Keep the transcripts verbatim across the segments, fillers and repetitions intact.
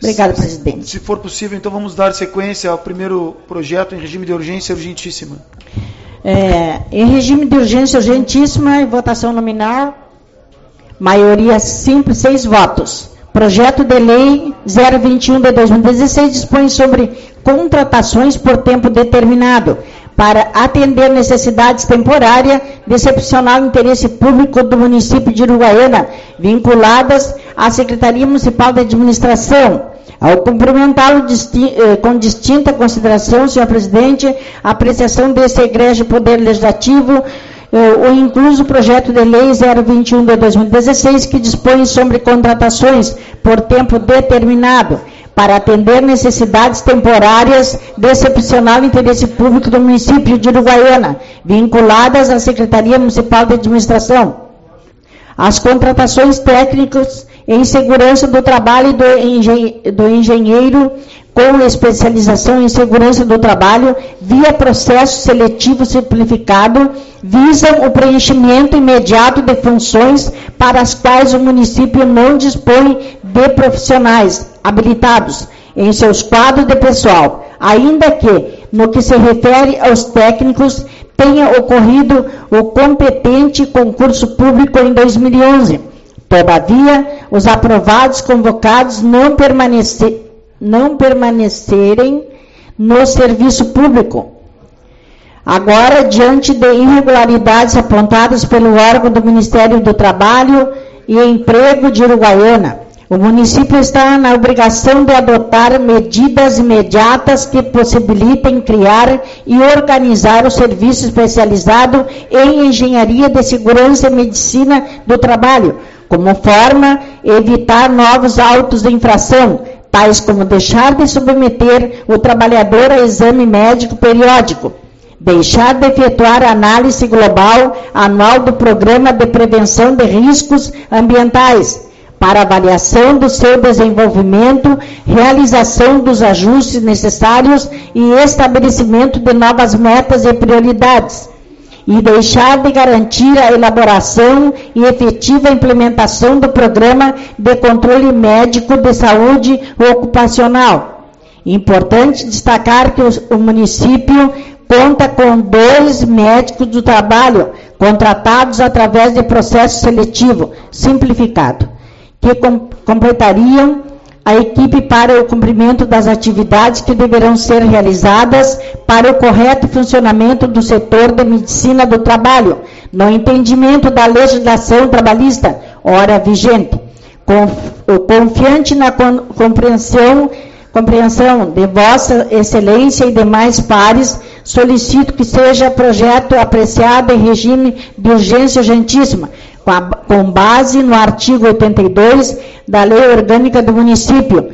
Obrigado, presidente. Se for possível, então vamos dar sequência ao primeiro projeto em regime de urgência urgentíssima. É, em regime de urgência urgentíssima, em votação nominal, maioria simples, seis votos. Projeto de lei zero vinte e um de dois mil e dezesseis dispõe sobre contratações por tempo determinado para atender necessidades temporárias de excepcional interesse público do município de Uruguaiana, vinculadas à Secretaria Municipal de Administração. Ao cumprimentá-lo disti- eh, com distinta consideração, senhor presidente, a apreciação desse egrégio Poder Legislativo, eh, o incluso projeto de lei zero vinte e um de dois mil e dezesseis, que dispõe sobre contratações por tempo determinado, para atender necessidades temporárias de excepcional interesse público do município de Uruguaiana, vinculadas à Secretaria Municipal de Administração. As contratações técnicas em segurança do trabalho do, engen do engenheiro com especialização em segurança do trabalho via processo seletivo simplificado visam o preenchimento imediato de funções para as quais o município não dispõe de profissionais habilitados em seus quadros de pessoal, ainda que, no que se refere aos técnicos, tenha ocorrido o competente concurso público em dois mil e onze. Todavia, os aprovados convocados não, permanecer, não permanecerem no serviço público. Agora, diante de irregularidades apontadas pelo órgão do Ministério do Trabalho e Emprego de Uruguaiana, o município está na obrigação de adotar medidas imediatas que possibilitem criar e organizar o serviço especializado em engenharia de segurança e medicina do trabalho, como forma evitar novos autos de infração, tais como deixar de submeter o trabalhador a exame médico periódico, deixar de efetuar análise global anual do Programa de Prevenção de Riscos Ambientais, para avaliação do seu desenvolvimento, realização dos ajustes necessários e estabelecimento de novas metas e prioridades, e deixar de garantir a elaboração e efetiva implementação do Programa de Controle Médico de Saúde Ocupacional. Importante destacar que o município conta com dois médicos do trabalho contratados através de processo seletivo simplificado, que com, completariam a equipe para o cumprimento das atividades que deverão ser realizadas para o correto funcionamento do setor de medicina do trabalho, no entendimento da legislação trabalhista, ora vigente. Confiante na compreensão, compreensão de Vossa Excelência e demais pares, solicito que seja projeto apreciado em regime de urgência urgentíssima, com, a, com base no artigo oitenta e dois da Lei Orgânica do Município,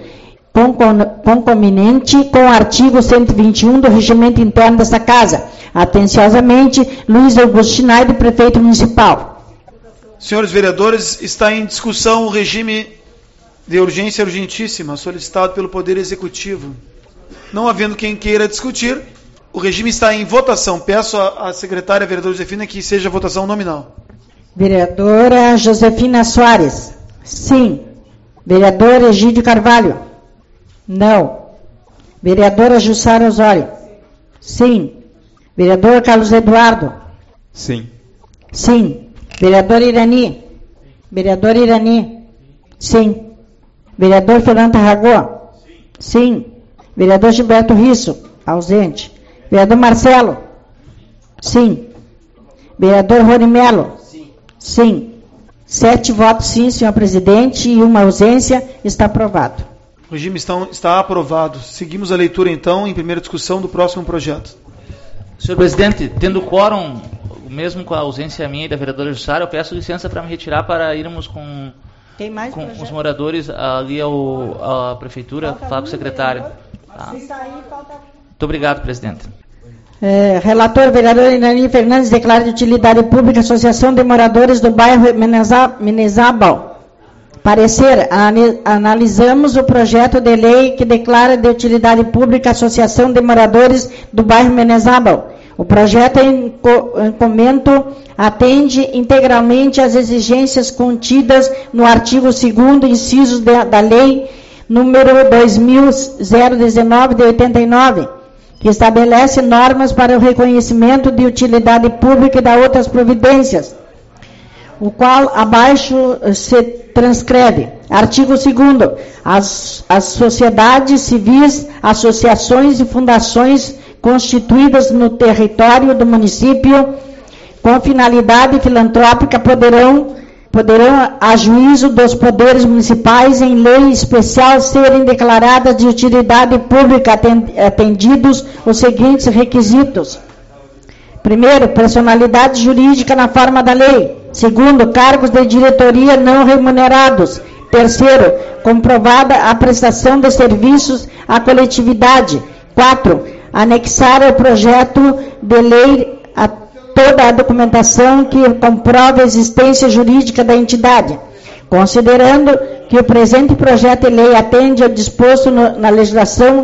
concomitante com o artigo cento e vinte e um do Regimento Interno desta Casa. Atenciosamente, Luiz Augusto Schneider, Prefeito Municipal. Senhores vereadores, está em discussão o regime de urgência urgentíssima, solicitado pelo Poder Executivo. Não havendo quem queira discutir, o regime está em votação. Peço à secretária vereadora Josefina que seja votação nominal. Vereadora Josefina Soares. Sim. Vereador Egídio Carvalho. Não. Vereadora Jussara Osório. Sim. Vereador Carlos Eduardo. Sim. Sim. Vereador Irani. Vereador Irani. Sim. Vereador Fernando Tarragó. Sim. Vereador Gilberto Risso. Ausente. Vereador Marcelo. Sim. Vereador Rony Melo. Sim. Sim. Sete votos sim, senhor presidente, e uma ausência. Está aprovado. O regime está, está aprovado. Seguimos a leitura, então, em primeira discussão do próximo projeto. Senhor presidente, tendo quórum, mesmo com a ausência minha e da vereadora Jussara, eu peço licença para me retirar para irmos com, Tem mais com projeto? os moradores ali ao, à prefeitura, Falta falar com o secretário. Tá. Muito obrigado, presidente. É, relator, vereador Irani Fernandes, declara de utilidade pública a Associação de Moradores do Bairro Menezábal. Parecer, analisamos o projeto de lei que declara de utilidade pública a Associação de Moradores do Bairro Menezábal. O projeto em, em comento atende integralmente às exigências contidas no artigo segundo, inciso de, da Lei número dois mil zero dezenove de oitenta e nove, que estabelece normas para o reconhecimento de utilidade pública e da outras providências, o qual abaixo se transcreve. Artigo segundo. As, as sociedades civis, associações e fundações constituídas no território do município com finalidade filantrópica poderão, poderão, a juízo dos poderes municipais, em lei especial, serem declaradas de utilidade pública, atendidos os seguintes requisitos. Primeiro, personalidade jurídica na forma da lei. Segundo, cargos de diretoria não remunerados. Terceiro, comprovada a prestação de serviços à coletividade. Quatro, anexar ao projeto de lei a toda a documentação que comprova a existência jurídica da entidade. Considerando que o presente projeto de lei atende ao disposto no, na legislação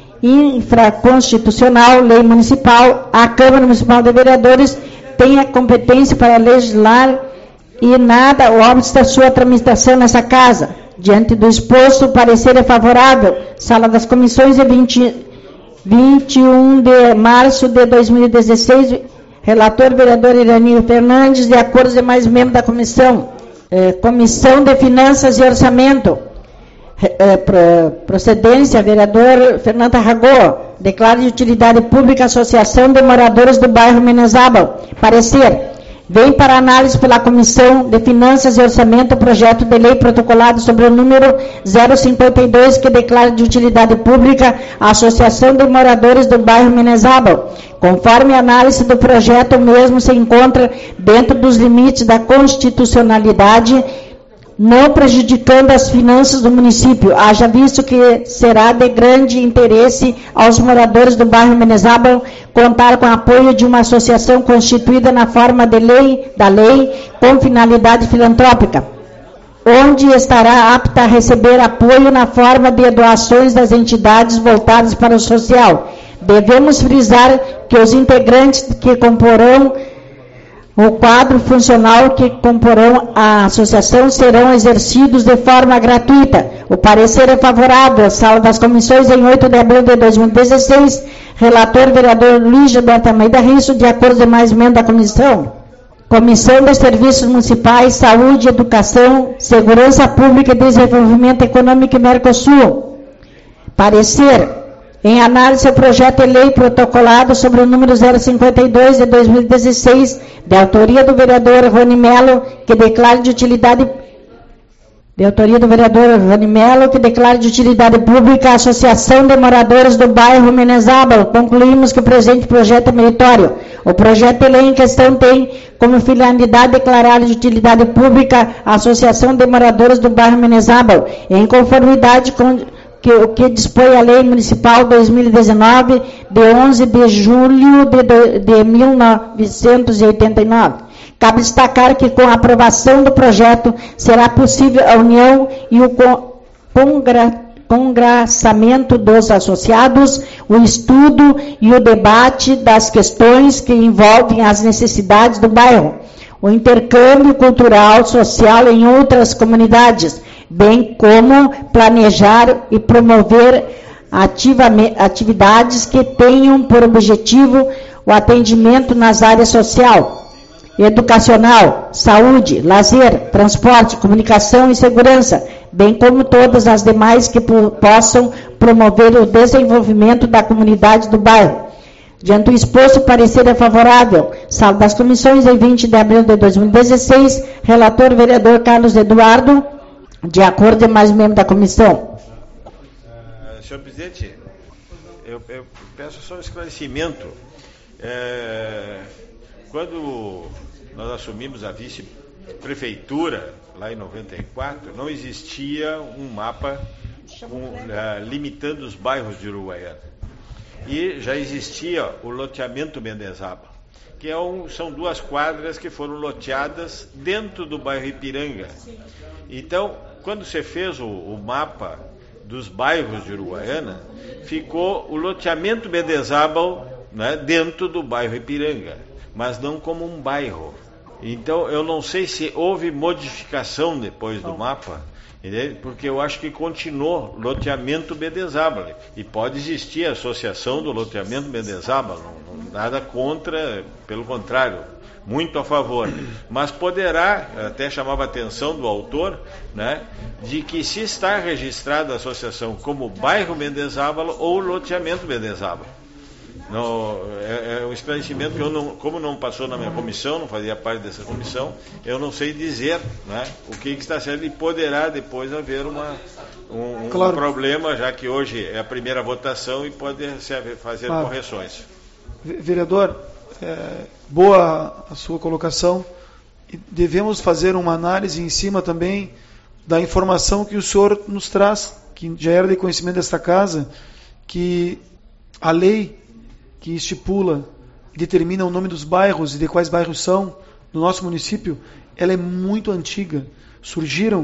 infraconstitucional, lei municipal, a Câmara Municipal de Vereadores tem a competência para legislar e nada obsta sua tramitação nessa casa. Diante do exposto, o parecer é favorável. Sala das Comissões, é vinte, vinte e um de março de dois mil e dezesseis. Relator, vereador Iranir Fernandes, de acordo com os demais membros da comissão. Eh, Comissão de Finanças e Orçamento. Eh, pro, procedência, vereador Fernanda Ragô. Declara de utilidade pública a Associação de Moradores do Bairro Menezábal. Parecer. Vem para análise pela Comissão de Finanças e Orçamento o projeto de lei protocolado sobre o número zero cinquenta e dois, que declara de utilidade pública a Associação de Moradores do Bairro Menezábal. Conforme a análise do projeto, o mesmo se encontra dentro dos limites da constitucionalidade, não prejudicando as finanças do município, haja visto que será de grande interesse aos moradores do bairro Menezábal contar com o apoio de uma associação constituída na forma de lei, da lei com finalidade filantrópica, onde estará apta a receber apoio na forma de doações das entidades voltadas para o social. Devemos frisar que os integrantes que comporão o quadro funcional que comporão a associação serão exercidos de forma gratuita. O parecer é favorável. Sala das Comissões, em oito de abril de dois mil e dezesseis. Relator, vereador Luiz Gilberto Almeida Risso, de acordo com os demais membros da comissão. Comissão de Serviços Municipais, Saúde, Educação, Segurança Pública e Desenvolvimento Econômico e Mercosul. Parecer. Em análise ao projeto de lei protocolado sobre o número zero cinquenta e dois de dois mil e dezesseis, de autoria do vereador Rony Melo, que declara de utilidade de autoria do vereador Rony Melo, que declara de utilidade pública a Associação de Moradores do Bairro Menezábal. Concluímos que o presente projeto é meritório. O projeto de lei em questão tem como finalidade declarar de utilidade pública a Associação de Moradores do Bairro Menezábal, em conformidade com Que, o que dispõe a Lei Municipal dois mil e dezenove, de onze de julho de, de mil novecentos e oitenta e nove. Cabe destacar que, com a aprovação do projeto, será possível a união e o congra, congraçamento dos associados, o estudo e o debate das questões que envolvem as necessidades do bairro, o intercâmbio cultural, social em outras comunidades, bem como planejar e promover atividades que tenham por objetivo o atendimento nas áreas social, educacional, saúde, lazer, transporte, comunicação e segurança, bem como todas as demais que possam promover o desenvolvimento da comunidade do bairro. Diante do exposto, o parecer é favorável. Sala das Comissões, em vinte de abril de dois mil e dezesseis, relator vereador Carlos Eduardo, de acordo com mais membros da comissão. Uh, senhor presidente, eu, eu peço só um esclarecimento. É, quando nós assumimos a vice-prefeitura, lá em noventa e quatro, não existia um mapa com, uh, limitando os bairros de Uruguaiana. E já existia o loteamento Menezábal, que é um, são duas quadras que foram loteadas dentro do bairro Ipiranga. Então, quando você fez o, o mapa dos bairros de Uruguaiana, ficou o loteamento Menezábal, né, dentro do bairro Ipiranga, mas não como um bairro. Então, eu não sei se houve modificação depois do mapa, Entende? Porque eu acho que continuou loteamento Mendezábal, e pode existir a associação do loteamento Mendezábal, não, não, nada contra, pelo contrário, muito a favor, mas poderá, até chamava a atenção do autor, né, de que se está registrada a associação como bairro Mendezábal ou loteamento Mendezábal. Não, é, é um esclarecimento que eu não, como não passou na minha comissão, não fazia parte dessa comissão, eu não sei dizer, né, o que, que está certo, e poderá depois haver uma, um, claro. um problema, já que hoje é a primeira votação e pode ser, fazer claro. correções. Vereador, é, boa a sua colocação, e devemos fazer uma análise em cima também da informação que o senhor nos traz, que já era de conhecimento desta casa, que a lei que estipula, determina o nome dos bairros e de quais bairros são do nosso município, ela é muito antiga. Surgiram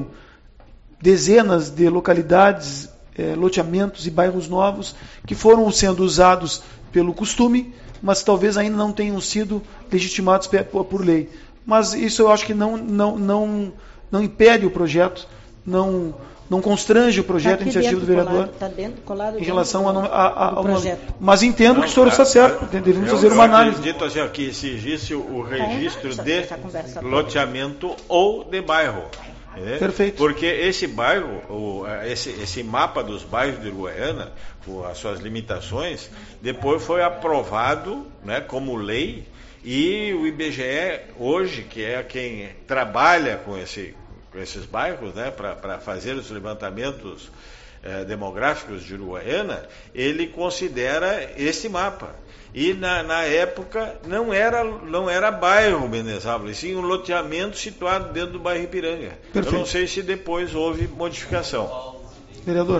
dezenas de localidades, é, loteamentos e bairros novos que foram sendo usados pelo costume, mas talvez ainda não tenham sido legitimados por lei. Mas isso eu acho que não, não, não, não impede o projeto, não... não constrange o projeto, tá, a iniciativa do vereador, está dentro, colado em relação a, a, a, ao projeto. Mas entendo não, que o senhor está certo, devemos fazer uma análise. Eu acredito assim, que exigisse o registro é, de loteamento ou de bairro. É? Perfeito. Porque esse bairro, o, esse, esse mapa dos bairros de Uruguaiana, com as suas limitações, depois foi aprovado, né, como lei, e o I B G E hoje, que é quem trabalha com esse com esses bairros, né, para fazer os levantamentos eh, demográficos de Uruguaiana, ele considera esse mapa. E na, na época não era, não era bairro Mendezábal, e sim um loteamento situado dentro do bairro Ipiranga. Perfeito. Eu não sei se depois houve modificação. Vereador.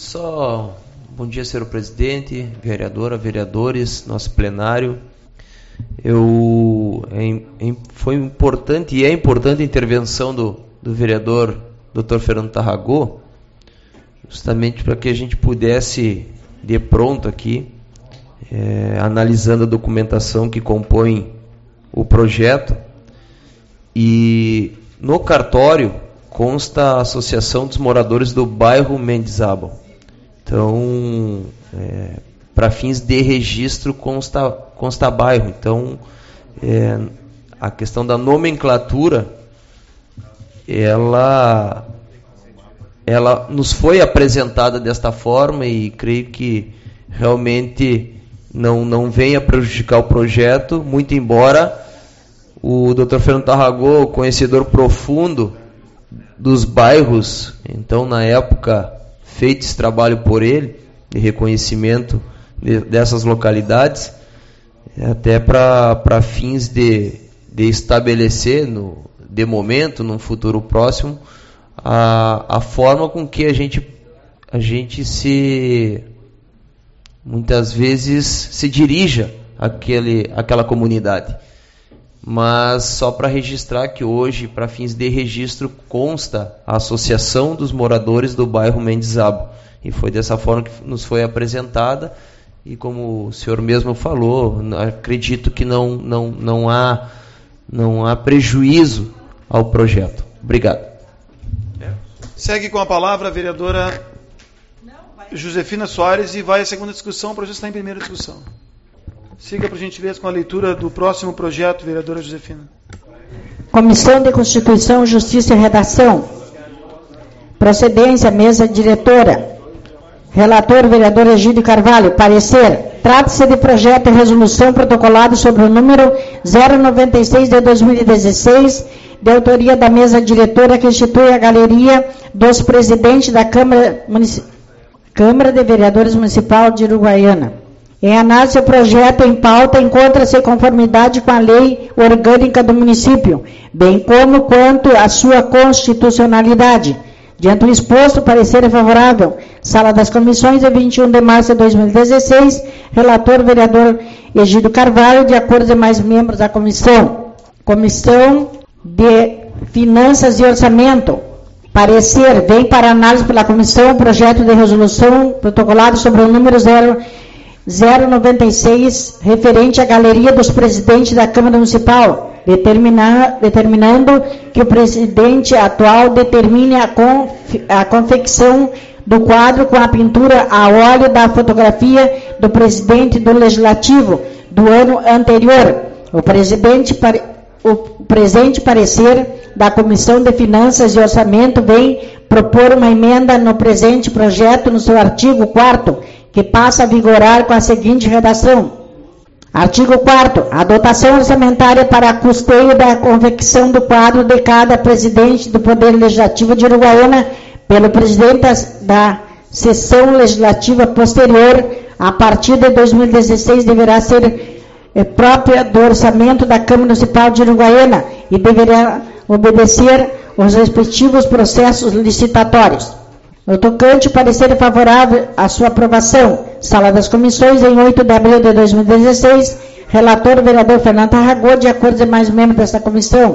Só bom dia, senhor presidente, vereadora, vereadores, nosso plenário. Eu, é, é, foi importante e é importante a intervenção do do vereador doutor Fernando Tarragó, justamente para que a gente pudesse, de pronto aqui, é, analisando a documentação que compõe o projeto, e no cartório consta a Associação dos Moradores do Bairro Mendezábal. Então, é, para fins de registro consta, consta bairro. Então, é, a questão da nomenclatura ela, ela nos foi apresentada desta forma, e creio que realmente não, não venha prejudicar o projeto, muito embora o doutor Fernando Tarragó, conhecedor profundo dos bairros, então na época feito esse trabalho por ele, de reconhecimento de, dessas localidades, até para fins de, de estabelecer no de momento, num futuro próximo, a, a forma com que a gente, a gente se, muitas vezes, se dirija àquele, àquela comunidade. Mas só para registrar que hoje, para fins de registro, consta a Associação dos Moradores do Bairro Mendezábal. E foi dessa forma que nos foi apresentada, e como o senhor mesmo falou, acredito que não, não, não, há, não há prejuízo ao projeto. Obrigado. Segue com a palavra a vereadora Josefina Soares, e vai à segunda discussão, o projeto está em primeira discussão. Siga, por gentileza, com a leitura do próximo projeto, vereadora Josefina. Comissão de Constituição, Justiça e Redação. Procedência, mesa diretora. Relator, vereador Egídio Carvalho. Parecer. Trata-se de projeto de resolução protocolado sobre o número zero noventa e seis de dois mil e dezesseis, de autoria da mesa diretora, que institui a galeria dos presidentes da Câmara, Munici... Câmara de Vereadores Municipal de Uruguaiana. Em análise, o projeto em pauta encontra-se em conformidade com a lei orgânica do município, bem como quanto à sua constitucionalidade. Diante do exposto, parecer é favorável. Sala das Comissões, de vinte e um de março de dois mil e dezesseis. Relator, vereador Egídio Carvalho, de acordo com demais membros da comissão. Comissão de Finanças e Orçamento. Parecer, vem para análise pela comissão o projeto de resolução protocolado sobre o número zero noventa e seis, referente à galeria dos presidentes da Câmara Municipal, determinar, determinando que o presidente atual determine a, conf, a confecção do quadro com a pintura a óleo da fotografia do presidente do Legislativo do ano anterior. O, presidente, o presente parecer da Comissão de Finanças e Orçamento vem propor uma emenda no presente projeto no seu artigo quarto, que passa a vigorar com a seguinte redação. Artigo quarto. A dotação orçamentária para custeio da confecção do quadro de cada presidente do Poder Legislativo de Uruguaiana pelo presidente da sessão legislativa posterior, a partir de dois mil e dezesseis, deverá ser é, própria do orçamento da Câmara Municipal de Uruguaiana e deverá obedecer os respectivos processos licitatórios. No tocante, o parecer é favorável à sua aprovação. Sala das Comissões, em oito de abril de dois mil e dezesseis, relator o vereador Fernando Arragô, de acordo com demais membros desta comissão.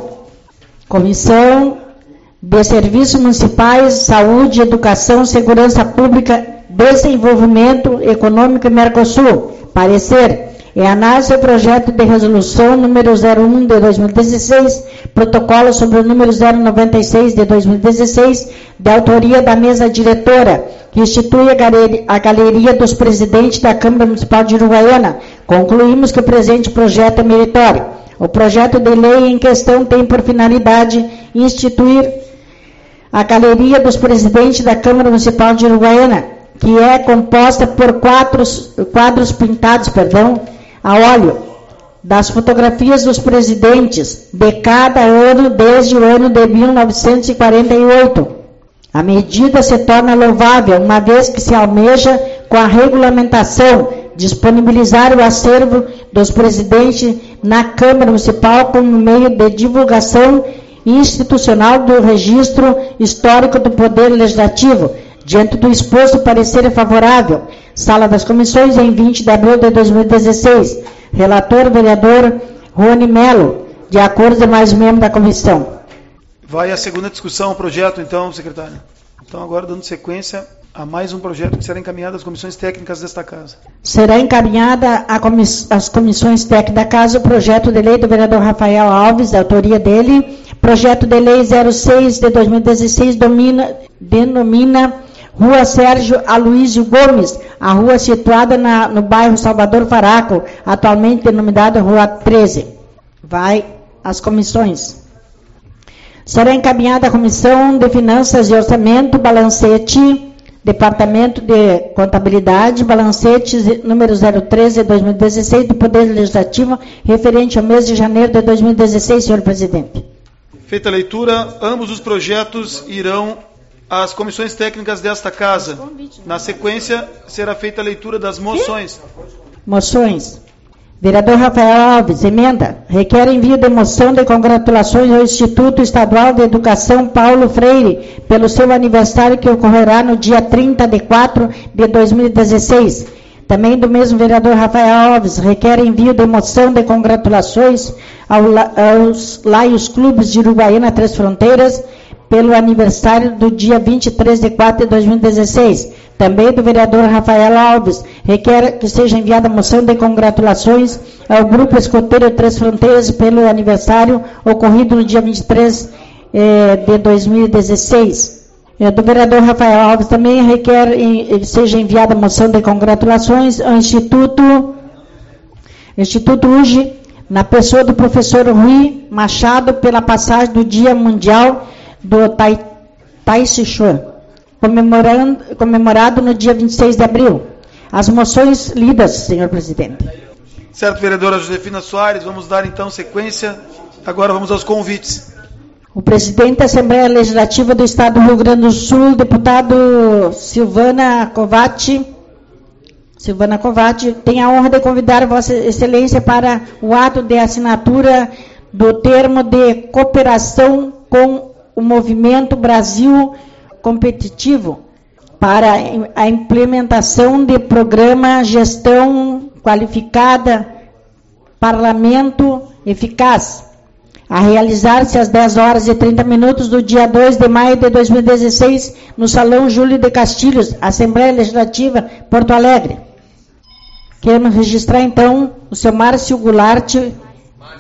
Comissão de Serviços Municipais, Saúde, Educação, Segurança Pública, Desenvolvimento Econômico e Mercosul. Parecer. É análise do projeto de resolução número zero um de dois mil e dezesseis, protocolo sobre o número zero noventa e seis de dois mil e dezesseis, de autoria da mesa diretora, que institui a galeria, a galeria dos presidentes da Câmara Municipal de Uruguaiana. Concluímos que o presente projeto é meritório. O projeto de lei em questão tem por finalidade instituir a galeria dos presidentes da Câmara Municipal de Uruguaiana, que é composta por quatro quadros pintados, perdão, a óleo, das fotografias dos presidentes de cada ano desde o ano de mil novecentos e quarenta e oito. A medida se torna louvável, uma vez que se almeja, com a regulamentação, disponibilizar o acervo dos presidentes na Câmara Municipal como meio de divulgação institucional do registro histórico do Poder Legislativo. Diante do exposto, parecer é favorável. Sala das Comissões, em vinte de abril de dois mil e dezesseis. Relator, vereador Rony Melo, de acordo com mais membros da comissão. Vai a segunda discussão, o projeto, então, secretário. Então, agora, dando sequência a mais um projeto que será encaminhado às comissões técnicas desta casa. Será encaminhada comiss- às comissões técnicas da casa o projeto de lei do vereador Rafael Alves, da autoria dele. Projeto de lei zero seis de dois mil e dezesseis domina, denomina Rua Sérgio Aloísio Gomes, a rua situada na, no bairro Salvador Faraco, atualmente denominada Rua treze. Vai às comissões. Será encaminhada à Comissão de Finanças e Orçamento, balancete, Departamento de Contabilidade, balancete número zero treze de dois mil e dezesseis do Poder Legislativo, referente ao mês de janeiro de dois mil e dezesseis, senhor presidente. Feita a leitura, ambos os projetos irão às comissões técnicas desta casa. Na sequência, será feita a leitura das moções. Moções. Vereador Rafael Alves, emenda. Requer envio de moção de congratulações ao Instituto Estadual de Educação Paulo Freire pelo seu aniversário que ocorrerá no dia trinta de quatro de dois mil e dezesseis. Também do mesmo vereador Rafael Alves, requer envio de moção de congratulações ao, aos Laios Clubes de Uruguaiana Três Fronteiras pelo aniversário do dia vinte e três de quatro de dois mil e dezesseis. Também do vereador Rafael Alves, requer que seja enviada moção de congratulações ao Grupo Escoteiro Três Fronteiras pelo aniversário ocorrido no dia vinte e três eh, de dois mil e dezesseis. Eh, do vereador Rafael Alves também requer que seja enviada moção de congratulações ao Instituto, Instituto U G, na pessoa do professor Rui Machado, pela passagem do Dia Mundial do Tai, Tai Chi Chuan, comemorado no dia vinte e seis de abril. As moções lidas, senhor presidente. Certo, vereadora Josefina Soares, vamos dar então sequência. Agora vamos aos convites. O presidente da Assembleia Legislativa do Estado do Rio Grande do Sul, deputado Silvana Covatti, Silvana Covatti, tem a honra de convidar Vossa Excelência para o ato de assinatura do termo de cooperação com o Movimento Brasil Competitivo para a implementação de programa Gestão Qualificada Parlamento Eficaz, a realizar-se às dez horas e trinta minutos do dia dois de maio de dois mil e dezesseis, no Salão Júlio de Castilhos, Assembleia Legislativa, Porto Alegre. Queremos registrar, então, o senhor Márcio Goulart,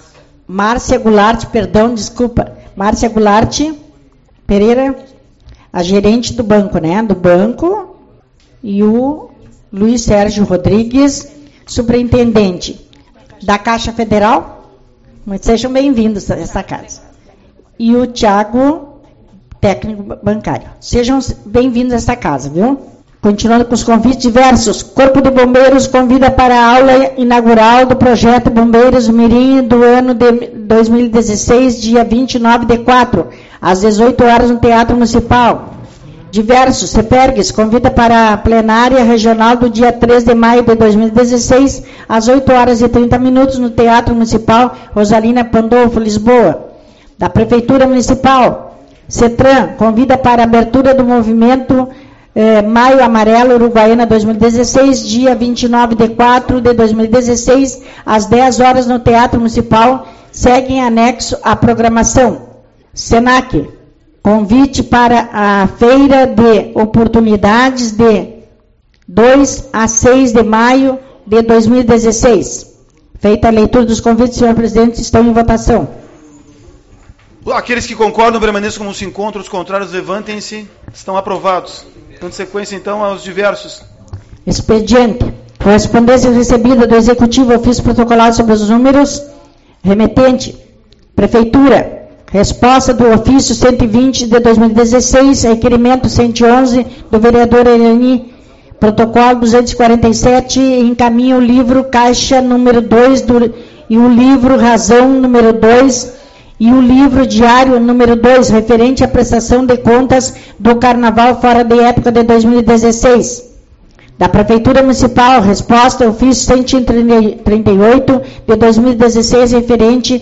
Márcia Goulart, perdão, desculpa, Márcia Goulart Pereira, a gerente do banco, né, do banco, e o Luiz Sérgio Rodrigues, superintendente da Caixa Federal. Mas sejam bem-vindos a essa casa. E o Tiago, técnico bancário. Sejam bem-vindos a esta casa, viu? Continuando com os convites diversos. Corpo de Bombeiros convida para a aula inaugural do projeto Bombeiros Mirim do ano de dois mil e dezesseis, dia vinte e nove de quatro, às dezoito horas no Teatro Municipal. Diversos. Cepergues convida para a plenária regional do dia três de maio de dois mil e dezesseis, às oito horas e trinta minutos, no Teatro Municipal Rosalina Pandolfo, Lisboa. Da Prefeitura Municipal, CETRAN convida para a abertura do movimento eh, Maio Amarelo Uruguaiana dois mil e dezesseis, dia vinte e nove de quatro de dois mil e dezesseis, às dez horas no Teatro Municipal, segue em anexo à programação. SENAC, convite para a Feira de Oportunidades de dois a seis de maio de dois mil e dezesseis. Feita a leitura dos convites, senhor presidente, estão em votação. Aqueles que concordam permaneçam como se encontram, os contrários levantem-se. Estão aprovados. Dando sequência, então, aos diversos. Expediente. Correspondência recebida do Executivo, ofício protocolado sobre os números. Remetente. Prefeitura. Resposta do ofício cento e vinte de dois mil e dezesseis, requerimento cento e onze do vereador Irani, protocolo duzentos e quarenta e sete, encaminha o livro Caixa número dois do, e o livro Razão número dois e o livro Diário número dois, referente à prestação de contas do Carnaval fora de época de dois mil e dezesseis. Da Prefeitura Municipal, resposta ofício cento e trinta e oito de dois mil e dezesseis, referente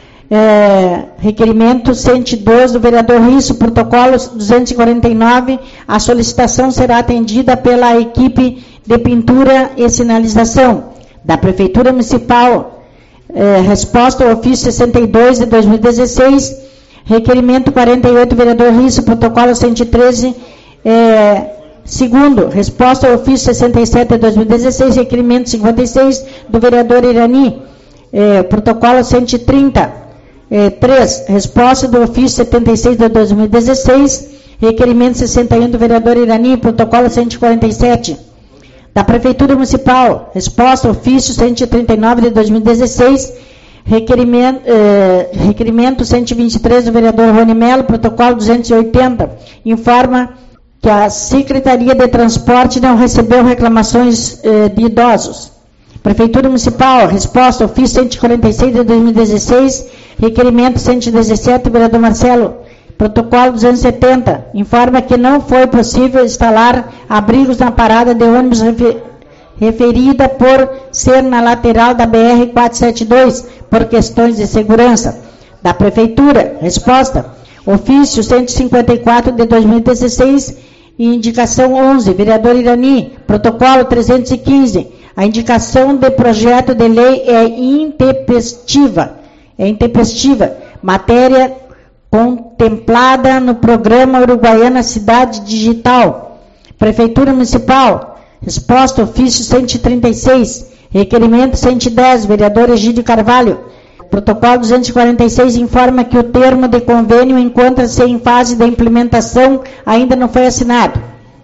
É, requerimento cento e doze do vereador Risso, protocolo duzentos e quarenta e nove, a solicitação será atendida pela equipe de pintura e sinalização. Da Prefeitura Municipal, é, resposta ao ofício sessenta e dois de dois mil e dezesseis, requerimento quarenta e oito do vereador Risso, protocolo cento e treze, é, segundo, resposta ao ofício sessenta e sete de dois mil e dezesseis, requerimento cinquenta e seis do vereador Irani, é, protocolo cento e trinta. É, três. Resposta do ofício setenta e seis de dois mil e dezesseis, requerimento sessenta e um do vereador Irani, protocolo cento e quarenta e sete. Da Prefeitura Municipal, resposta ofício cento e trinta e nove de dois mil e dezesseis, requerimento, é, requerimento cento e vinte e três do vereador Rony Melo, protocolo duzentos e oitenta, informa que a Secretaria de Transporte não recebeu reclamações é, de idosos. Prefeitura Municipal, resposta ofício cento e quarenta e seis de dois mil e dezesseis, requerimento cento e dezessete, vereador Marcelo, protocolo duzentos e setenta, informa que não foi possível instalar abrigos na parada de ônibus refer, referida por ser na lateral da B R quatrocentos e setenta e dois, por questões de segurança. Da Prefeitura, resposta, ofício cento e cinquenta e quatro de dois mil e dezesseis, indicação onze, vereador Irani, protocolo trezentos e quinze, a indicação de projeto de lei é intempestiva, é intempestiva, matéria contemplada no programa Uruguaiana Cidade Digital. Prefeitura Municipal, resposta ofício cento e trinta e seis, requerimento cento e dez, vereador Egídio Carvalho, protocolo duzentos e quarenta e seis, informa que o termo de convênio encontra-se em fase de implementação, ainda não foi assinado.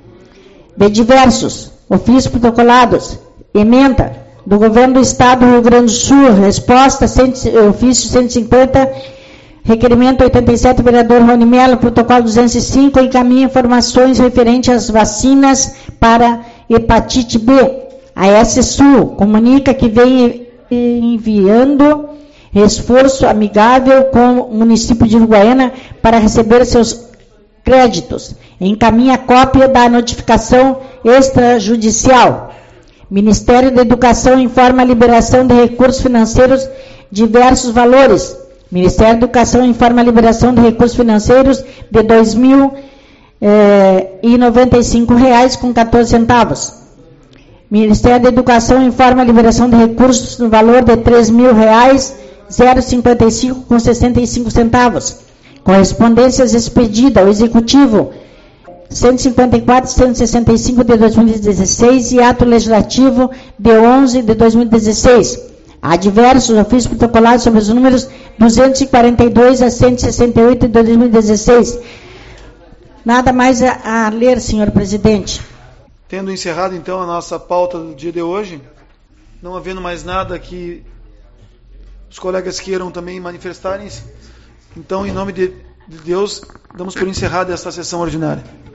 De diversos, ofícios protocolados, emenda do Governo do Estado do Rio Grande do Sul, resposta, ofício cento e cinquenta, requerimento oitenta e sete, vereador Rony Melo, protocolo duzentos e cinco, encaminha informações referentes às vacinas para hepatite B. A S S U comunica que vem enviando esforço amigável com o município de Uruguaiana para receber seus créditos. Encaminha cópia da notificação extrajudicial. Ministério da Educação informa a liberação de recursos financeiros diversos valores. Ministério da Educação informa a liberação de recursos financeiros de dois mil e noventa e cinco reais com quatorze centavos. Ministério da Educação informa a liberação de recursos no valor de três mil reais, zero cinquenta e cinco com sessenta e cinco centavos. Correspondências expedidas ao Executivo cento e cinquenta e quatro, cento e sessenta e cinco de dois mil e dezesseis e ato legislativo de onze de dois mil e dezesseis. Há diversos ofícios protocolados sobre os números duzentos e quarenta e dois a cento e sessenta e oito de dois mil e dezesseis. Nada mais a, a ler, senhor presidente. Tendo encerrado, então, a nossa pauta do dia de hoje, não havendo mais nada que os colegas queiram também manifestarem-se, então, em nome de Deus, damos por encerrada esta sessão ordinária.